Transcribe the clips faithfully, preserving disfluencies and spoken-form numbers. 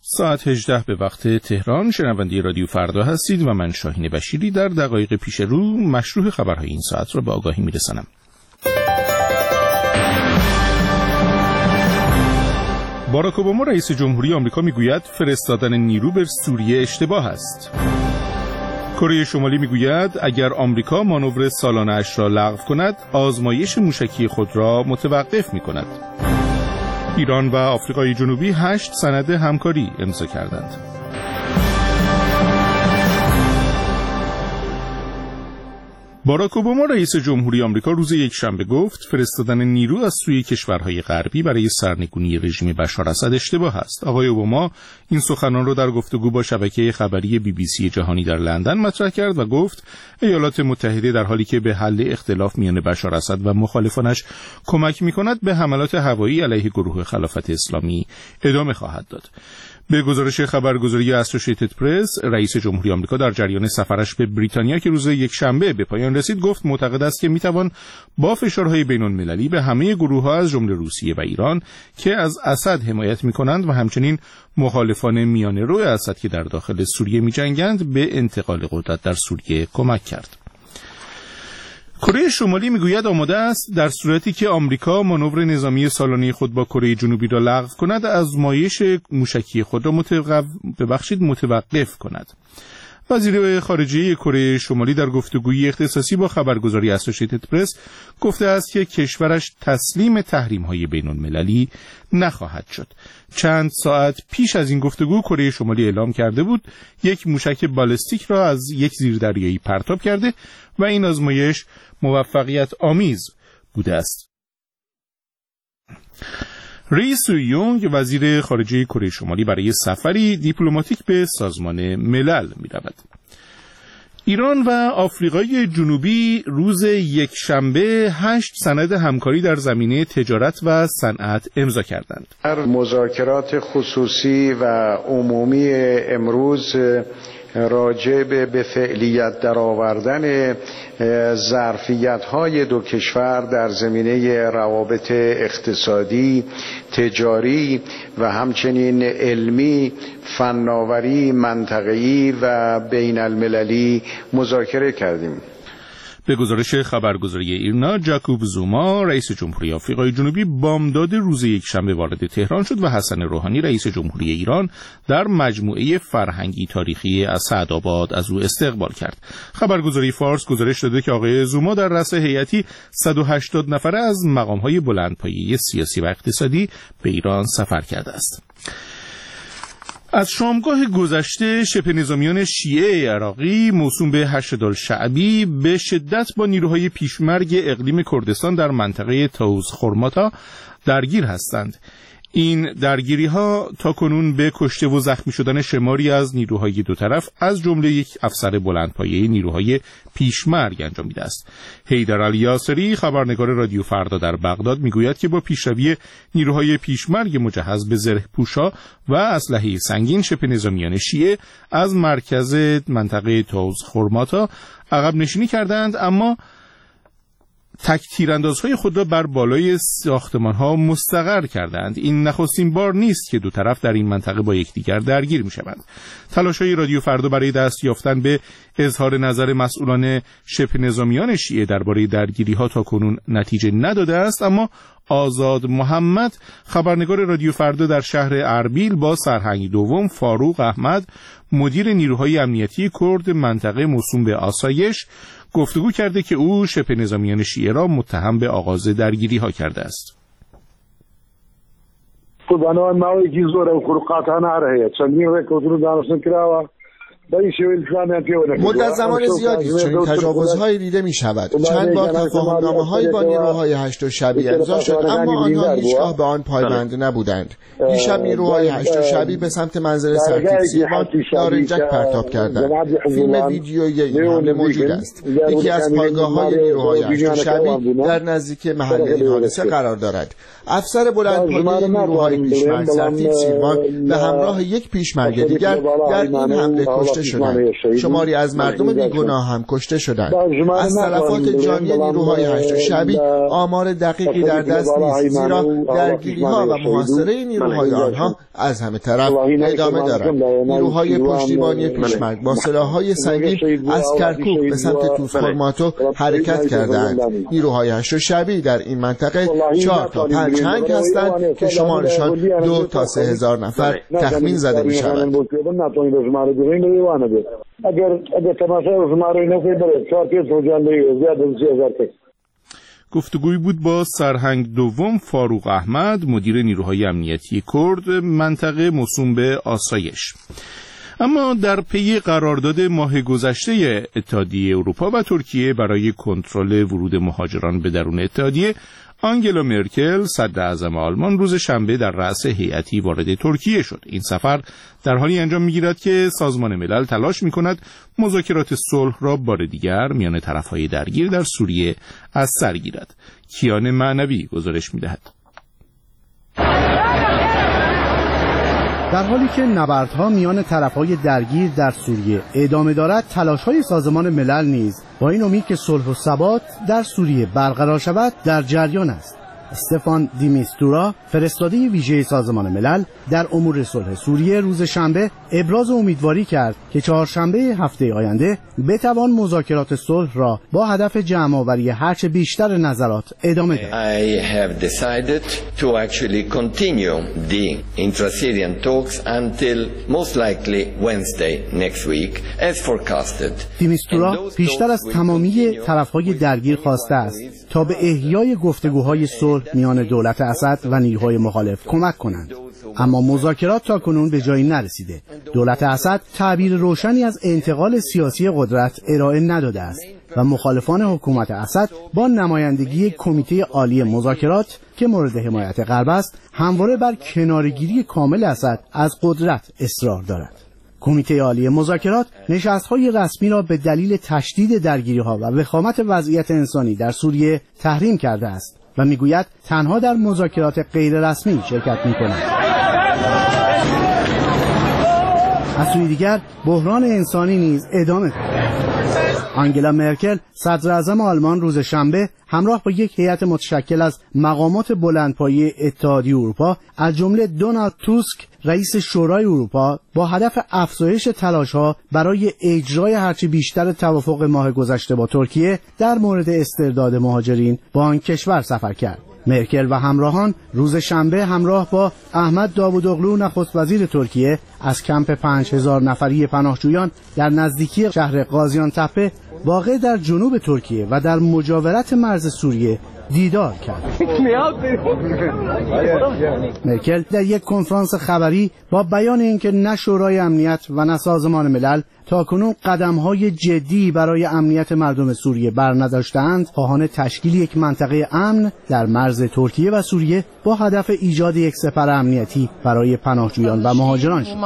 ساعت هجده به وقت تهران. شنونده رادیو فردا هستید و من شاهین بشیری در دقایق پیش رو مشروع خبرهای این ساعت را به آگاهی میرسانم. باراک اوباما رئیس جمهوری آمریکا میگوید فرستادن نیرو به سوریه اشتباه است. کره شمالی میگوید اگر آمریکا مانور سالانه اش را لغو کند، آزمایش موشکی خود را متوقف میکند. ایران و آفریقای جنوبی هشت سند همکاری امضا کردند. باراک اوباما رئیس جمهوری آمریکا روز یکشنبه گفت فرستادن نیرو از سوی کشورهای غربی برای سرنگونی رژیم بشار اسد اشتباه است. آقای اوباما این سخنان را در گفتگو با شبکه خبری بی بی سی جهانی در لندن مطرح کرد و گفت ایالات متحده در حالی که به حل اختلاف میان بشار اسد و مخالفانش کمک می‌کند، به حملات هوایی علیه گروه خلافت اسلامی ادامه خواهد داد. به گزارش خبرگزاری اسوسییتد پرس، رئیس جمهوری آمریکا در جریان سفرش به بریتانیا که روز یکشنبه به پایان رسید گفت معتقد است که میتوان با فشارهای بین‌المللی به همه گروه‌ها از جمله روسیه و ایران که از اسد حمایت می‌کنند و همچنین مخالفان میانه‌رو اسد که در داخل سوریه می‌جنگند به انتقال قدرت در سوریه کمک کرد. کره شمالی میگوید آماده است در صورتی که آمریکا مانور نظامی سالانه خود با کره جنوبی را لغو کند، آزمایش موشکی خود را متوقف ببخشید متوقف کند. وزیر خارجه کره شمالی در گفتگویی اختصاصی با خبرگزاری اسوسییتد پرس گفته است که کشورش تسلیم تحریم‌های بین‌المللی نخواهد شد. چند ساعت پیش از این گفتگو کره شمالی اعلام کرده بود یک موشک بالستیک را از یک زیردریایی پرتاب کرده و این آزمایش موفقیت آمیز بوده است. ری سو یونگ وزیر خارجه کره شمالی برای سفری دیپلماتیک به سازمان ملل می رود. ایران و آفریقای جنوبی روز یکشنبه هشت سند همکاری در زمینه تجارت و صنعت امضا کردند. در مذاکرات خصوصی و عمومی امروز راجع به فعلیت درآوردن ظرفیت‌های دو کشور در زمینه روابط اقتصادی، تجاری و همچنین علمی، فناوری، منطقه‌ای و بین المللی مذاکره کردیم. به گزارش خبرگزاری ایرنا، جاکوب زوما رئیس جمهوری آفریقای جنوبی بامداد روز یکشنبه وارد تهران شد و حسن روحانی رئیس جمهوری ایران در مجموعه فرهنگی تاریخی اسعدآباد از او استقبال کرد. خبرگزاری فارس گزارش داده که آقای زوما در رأس هیئتی صد و هشتاد نفره از مقام‌های بلندپایه سیاسی و اقتصادی به ایران سفر کرده است. از شامگاه گذشته شبه نظامیان شیعه عراقی موسوم به حشدالشعبی به شدت با نیروهای پیشمرگ اقلیم کردستان در منطقه تاوز خرماتا درگیر هستند. این درگیری ها تا کنون به کشته و زخمی شدن شماری از نیروهای دو طرف از جمله یک افسر بلندپایه نیروهای پیشمرگ انجامیده است. حیدر علی یاسری خبرنگار رادیو فردا در بغداد میگوید که با پیشروی نیروهای پیشمرگ مجهز به زره‌پوشا و اسلحه سنگین شبه نظامیان شیعه از مرکز منطقه تاوز خرماتا عقب نشینی کردند، اما تک تیراندازهای خود را بر بالای ساختمان‌ها مستقر کردند. این نخستین بار نیست که دو طرف در این منطقه با یکدیگر درگیر می‌شوند. تلاش‌های رادیو فردا برای دست یافتن به اظهار نظر مسئولان شبه نظامیان شیعه درباره درگیری‌ها تا کنون نتیجه نداده است، اما آزاد محمد خبرنگار رادیو فردا در شهر اربیل با سرهنگ دوم فاروق احمد مدیر نیروهای امنیتی کرد منطقه موسوم به آسایش گفتگو کرده که او شبه نظامیان شیعه را متهم به آغاز درگیری ها کرده است. مدت زمان زیادی چنین تجاوزهایی دیده می شود. چند بار تفاهم‌نامه‌هایی با نیروهای هشت‌الشعبی امضا شد، اما آنها هیچگاه به آن پایبند نبودند. دیشب نیروهای هشت‌الشعبی به سمت منزل سرتیپ سیروان نارنجک پرتاب کردند. فیلم ویدیویی این حمله موجود است. یکی از پایگاه‌های نیروهای هشت‌الشعبی در نزدیک محل این حادثه قرار دارد. افسر بلندپایه نیروهای پیشمرگ سرتیپ سیروان به همراه یک پیشمرگ دیگر در این حمله کشته کشته شدند. شماری از مردم بیگناه هم کشته شدند. از تلفات جانی نیروهای هشت شبی آمار دقیقی در دست نیست، زیرا درگیری‌ها و محاصره نیروهای آنها از همه طرف ادامه دارند. نیروهای پشتیبانی پیشمرگ با سلاح‌های سنگین از کرکوک به سمت توسخورماتو حرکت کردند. نیروهای هشت شبی در این منطقه چهار تا پنج هنگ هستند که شمارشان دو تا سه هزار نفر تخمین زده می شود. گفتگوی بود با سرهنگ دوم فاروق احمد، مدیر نیروهای امنیتی کرد منطقه موسوم به آسایش. اما در پی قرارداد ماه گذشته اتحادیه اروپا و ترکیه برای کنترل ورود مهاجران به درون اتحادیه، آنگلا مرکل صدر اعظم آلمان روز شنبه در رأس هیئتی وارد ترکیه شد. این سفر در حالی انجام می‌گیرد که سازمان ملل تلاش می‌کند مذاکرات صلح را بار دیگر میان طرف‌های درگیر در سوریه از سر گیرد. کیان معنوی گزارش می‌دهد. در حالی که نبردها میان طرف‌های درگیر در سوریه ادامه دارد، تلاش‌های سازمان ملل نیز با این امید که صلح و ثبات در سوریه برقرار شود در جریان است. استفان دیمیستورا، فرستاده ویژه سازمان ملل در امور صلح سوریه، روز شنبه ابراز امیدواری کرد که چهارشنبه هفته آینده بتوان مذاکرات صلح را با هدف جمع‌آوری هرچه بیشتر نظرات ادامه داد. I have decided to actually continue the intra-Syrian talks until most likely Wednesday next week as forecasted. دیمیستورا پیشتر از تمامی طرف‌های درگیر خواسته است تا به احیای گفتگوهای صلح میان دولت اسد و نیروهای مخالف کمک کنند، اما مذاکرات تا کنون به جایی نرسیده. دولت اسد تعبیر روشنی از انتقال سیاسی قدرت ارائه نداده است و مخالفان حکومت اسد با نمایندگی کمیته عالی مذاکرات که مورد حمایت غرب است، همواره بر کنارگیری کامل اسد از قدرت اصرار دارد. کمیته عالی مذاکرات نشست‌های رسمی را به دلیل تشدید درگیری‌ها و وخامت وضعیت انسانی در سوریه تحریم کرده است و میگوید تنها در مذاکرات غیر رسمی شرکت می‌کند. از سوی دیگر بحران انسانی نیز ادامه دارد. آنگلا مرکل صدر اعظم آلمان روز شنبه همراه با یک هیئت متشکل از مقامات بلندپایه اتحادیه اروپا از جمله دونالد توسک رئیس شورای اروپا با هدف افزایش تلاش‌ها برای اجرای هرچه بیشتر توافق ماه گذشته با ترکیه در مورد استرداد مهاجرین با آن کشور سفر کرد. مرکل و همراهان روز شنبه همراه با احمد داوودوغلو نخست وزیر ترکیه از کمپ پنج هزار نفری پناهجویان در نزدیکی شهر قازیان تپه واقع در جنوب ترکیه و در مجاورت مرز سوریه دیدار کرد. مرکل در یک کنفرانس خبری با بیان اینکه نه شورای امنیت و نه سازمان ملل تاکنون قدم‌های جدی برای امنیت مردم سوریه برنداشتند، خواهان تشکیل یک منطقه امن در مرز ترکیه و سوریه با هدف ایجاد یک سپر امنیتی برای پناهجویان و مهاجران شد.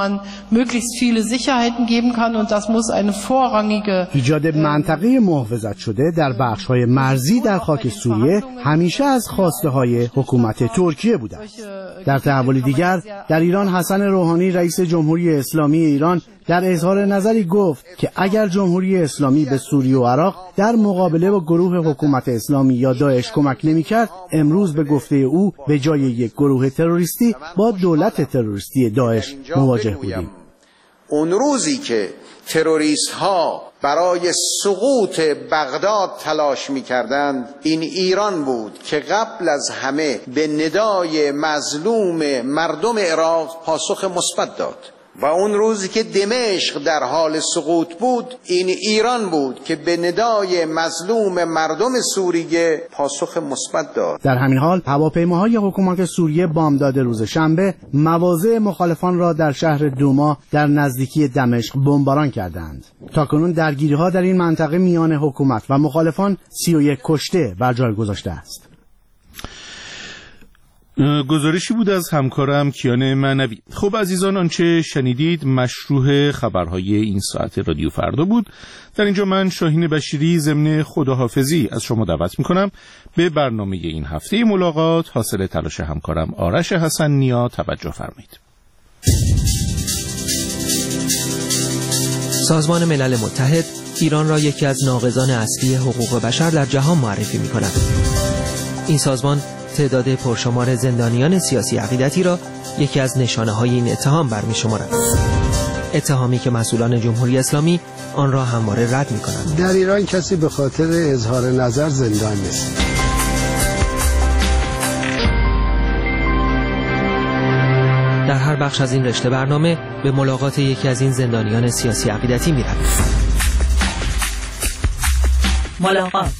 ایجاد منطقه محافظت شده در بخش‌های مرزی در خاک سوریه همیشه از خواسته‌های حکومت ترکیه بوده است. در تحول دیگر، در ایران حسن روحانی رئیس جمهوری اسلامی ایران در اظهار نظری گفت که اگر جمهوری اسلامی به سوریه و عراق در مقابله با گروه حکومت اسلامی یا داعش کمک نمی‌کرد، امروز به گفته او به جای یک گروه تروریستی با دولت تروریستی داعش مواجه بودیم. اون روزی که تروریست ها برای سقوط بغداد تلاش می‌کردند، این ایران بود که قبل از همه به ندای مظلوم مردم عراق پاسخ مثبت داد. و اون روزی که دمشق در حال سقوط بود، این ایران بود که به ندای مظلوم مردم سوریه پاسخ مثبت داد. در همین حال هواپیماهای حکومت سوریه بامداد روز شنبه مواضع مخالفان را در شهر دوما در نزدیکی دمشق بمباران کردند. تاکنون درگیری‌ها در این منطقه میان حکومت و مخالفان سی و یک کشته بر جای گذاشته است. گزارشی بود از همکارم کیان معنوی. خب عزیزان، آنچه شنیدید مشروع خبرهای این ساعت رادیو فردا بود. در اینجا من شاهین بشیری ضمن خداحافظی از شما دعوت میکنم به برنامه این هفته ملاقات حاصل تلاش همکارم آرش حسن نیا توجه فرمایید. سازمان ملل متحد ایران را یکی از ناقضان اصلی حقوق بشر در جهان معرفی می‌کند. این سازمان تعداد پرشمار زندانیان سیاسی عقیدتی را یکی از نشانه‌های این اتهام برمی‌شمارد. اتهامی که مسئولان جمهوری اسلامی آن را همواره رد می‌کنند. در ایران کسی به خاطر اظهار نظر زندان نیست. در هر بخش از این رشته برنامه به ملاقات یکی از این زندانیان سیاسی عقیدتی می‌رویم. ملاقات.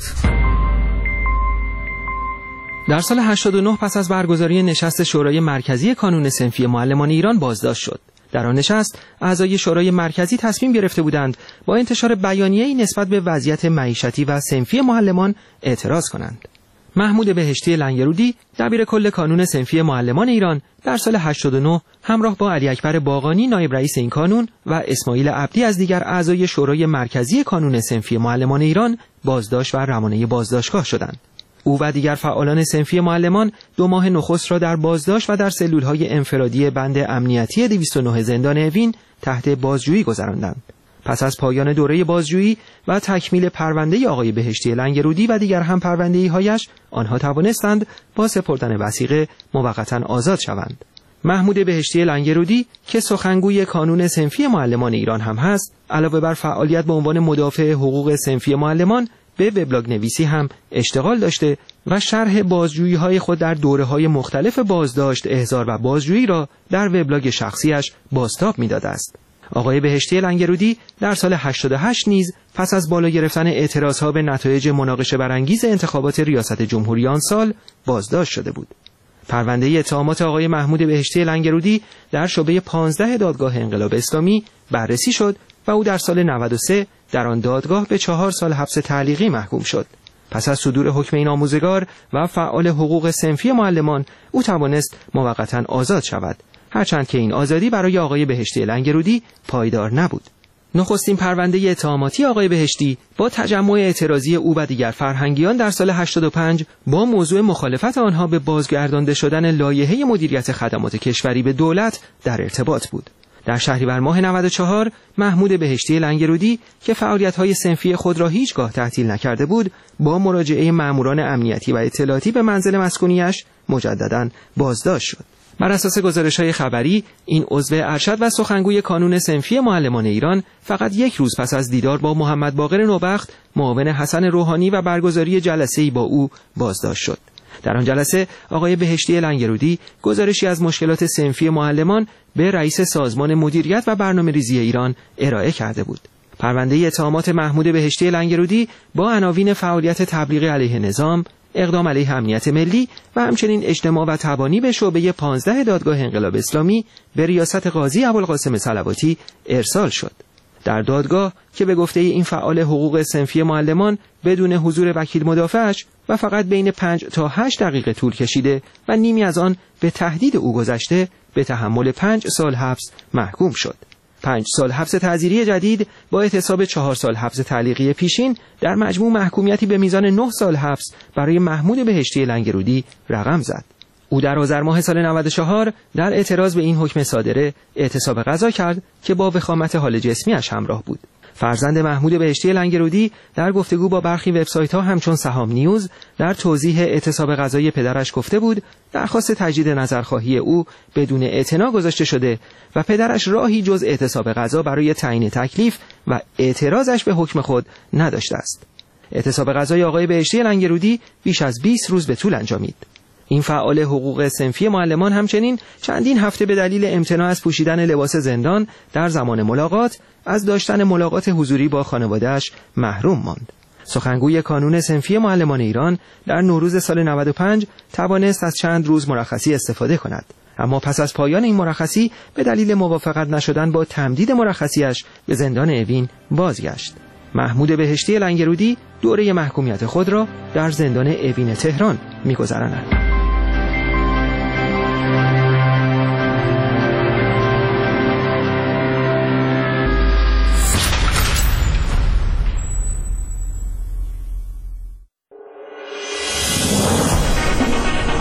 در سال هشتاد و نه پس از برگزاری نشست شورای مرکزی کانون صنفی معلمان ایران بازداشت شد. در آن نشست اعضای شورای مرکزی تصمیم گرفته بودند با انتشار بیانیه‌ای نسبت به وضعیت معیشتی و صنفی معلمان اعتراض کنند. محمود بهشتی لنگرودی دبیر کل کانون صنفی معلمان ایران در سال هشتاد و نه همراه با علی اکبر باقانی نایب رئیس این کانون و اسماعیل عبدی از دیگر اعضای شورای مرکزی کانون صنفی معلمان ایران بازداشت و رمانه بازداشتگاه شدند. او و دیگر فعالان صنفی معلمان دو ماه نخست را در بازداشت و در سلولهای انفرادی بند امنیتی دویست و نه زندان اوین تحت بازجویی گذراندند. پس از پایان دوره بازجویی و تکمیل پرونده آقای بهشتی لنگرودی و دیگر هم پرونده‌هایش، آنها توانستند با سپردن وثیقه موقتا آزاد شوند. محمود بهشتی لنگرودی که سخنگوی کانون صنفی معلمان ایران هم هست، علاوه بر فعالیت به عنوان مدافع حقوق صنفی معلمان، به وبلاگ نویسی هم اشتغال داشته و شرح بازجویی‌های خود در دوره‌های مختلف بازداشت، احضار و بازجویی را در وبلاگ شخصیش بازتاب می‌داده است. آقای بهشتی لنگرودی در سال هشتاد و هشت نیز پس از بالا گرفتن اعتراضها به نتایج مناقشه برانگیز انتخابات ریاست جمهوری آن سال بازداشت شده بود. پرونده اتهامات آقای محمود بهشتی لنگرودی در شعبه پانزده دادگاه انقلاب اسلامی بررسی شد و او در سال نود و سه در آن دادگاه به چهار سال حبس تعلیقی محکوم شد. پس از صدور حکم این آموزگار و فعال حقوق صنفی معلمان، او توانست موقتا آزاد شود، هرچند که این آزادی برای آقای بهشتی لنگرودی پایدار نبود. نخستین پرونده اتهاماتی آقای بهشتی با تجمع اعتراضی او و دیگر فرهنگیان در سال هشتاد و پنج با موضوع مخالفت آنها به بازگردانده شدن لایحه مدیریت خدمات کشوری به دولت در ارتباط بود. در شهریور ماه نود و چهار محمود بهشتی لنگرودی که فعالیت‌های صنفی خود را هیچگاه تعطیل نکرده بود، با مراجعه ماموران امنیتی و اطلاعاتی به منزل مسکونیش مجدداً بازداشت شد. بر اساس گزارش‌های خبری، این عضو ارشد و سخنگوی کانون صنفی معلمان ایران فقط یک روز پس از دیدار با محمد باقر نوبخت، معاون حسن روحانی و برگزاری جلسه‌ای با او بازداشت شد. در آن جلسه آقای بهشتی لنگرودی گزارشی از مشکلات صنفی معلمان به رئیس سازمان مدیریت و برنامه‌ریزی ایران ارائه کرده بود. پرونده اتهامات محمود بهشتی لنگرودی با عناوین فعالیت تبلیغ علیه نظام، اقدام علیه امنیت ملی و همچنین اجتماع و تبانی به شعبه پانزده دادگاه انقلاب اسلامی به ریاست قاضی ابوالقاسم صلواتی ارسال شد. در دادگاه که به گفته این فعال حقوق صنفی معلمان بدون حضور وکیل مدافعش و فقط بین پنج تا هشت دقیقه طول کشیده و نیمی از آن به تهدید او گذشته، به تحمل پنج سال حبس محکوم شد. پنج سال حبس تعزیری جدید با احتساب چهار سال حبس تعلیقی پیشین در مجموع محکومیتی به میزان نه سال حبس برای محمود بهشتی لنگرودی رقم زد. او در آذر ماه سال نود و چهار در اعتراض به این حکم صادره اعتصاب قضا کرد که با وخامت حال جسمیش همراه بود. فرزند محمود بهشتی لنگرودی در گفتگو با برخی وبسایت‌ها همچون سهام نیوز در توضیح اعتصاب قضایی پدرش گفته بود درخواست تجدید نظرخواهی او بدون اعتنا گذاشته شده و پدرش راهی جز اعتصاب قضا برای تعیین تکلیف و اعتراضش به حکم خود نداشته است. اعتصاب قضای آقای بهشتی لنگرودی بیش از بیست روز به طول انجامید. این فعال حقوق صنفی معلمان همچنین چندین هفته به دلیل امتناع از پوشیدن لباس زندان در زمان ملاقات از داشتن ملاقات حضوری با خانواده‌اش محروم ماند. سخنگوی کانون صنفی معلمان ایران در نوروز سال نود و پنج توانست از چند روز مرخصی استفاده کند، اما پس از پایان این مرخصی به دلیل موافقت نشدن با تمدید مرخصیش به زندان اوین بازگشت. محمود بهشتی لنگرودی دوره محکومیت خود را در زندان اوین تهران می‌گذراند.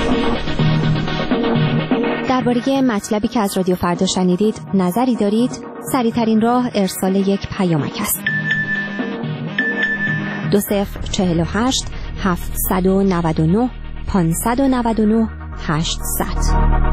درباره مطلبی که از رادیو فردا شنیدید نظری دارید؟ سریع‌ترین راه ارسال یک پیامک است. دو صفر چهل و هشت هفتصد و نود و نه پانصد و نود و نه هشتصد.